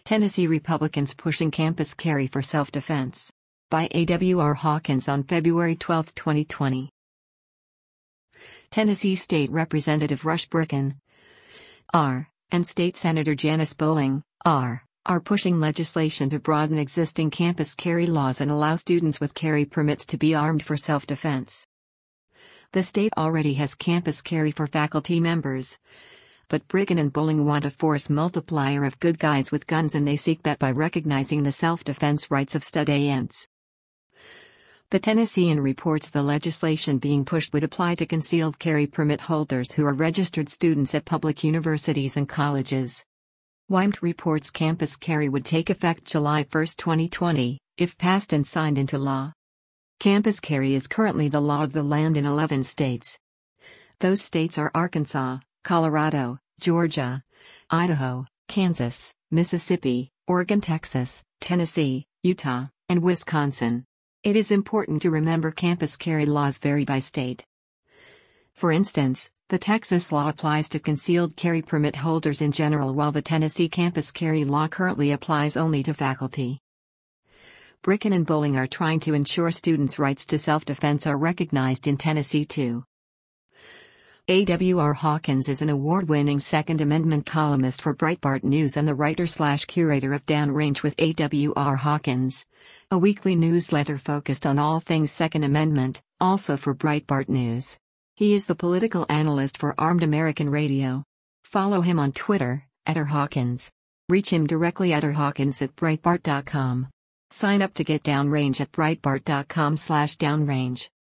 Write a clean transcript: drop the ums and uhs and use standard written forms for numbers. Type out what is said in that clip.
Tennessee Republicans pushing campus carry for self-defense. By A.W.R. Hawkins on February 12, 2020. Tennessee State Representative Rush Bricken, R., and State Senator Janice Bowling, R., are pushing legislation to broaden existing campus carry laws and allow students with carry permits to be armed for self-defense. The state already has campus carry for faculty members, but Bricken and Bowling want a force multiplier of good guys with guns, and they seek that by recognizing the self-defense rights of students. The Tennessean reports the legislation being pushed would apply to concealed carry permit holders who are registered students at public universities and colleges. WIMT reports campus carry would take effect July 1, 2020, if passed and signed into law. Campus carry is currently the law of the land in 11 states. Those states are Arkansas, Colorado, Georgia, Idaho, Kansas, Mississippi, Oregon, Texas, Tennessee, Utah, and Wisconsin. It is important to remember campus carry laws vary by state. For instance, the Texas law applies to concealed carry permit holders in general, while the Tennessee campus carry law currently applies only to faculty. Bricken and Bowling are trying to ensure students' rights to self-defense are recognized in Tennessee too. A.W.R. Hawkins is an award-winning Second Amendment columnist for Breitbart News and the writer/curator of Downrange with A.W.R. Hawkins, a weekly newsletter focused on all things Second Amendment, also for Breitbart News. He is the political analyst for Armed American Radio. Follow him on Twitter, @RHawkins. Reach him directly at rhawkins@breitbart.com. Sign up to get Downrange at breitbart.com/downrange.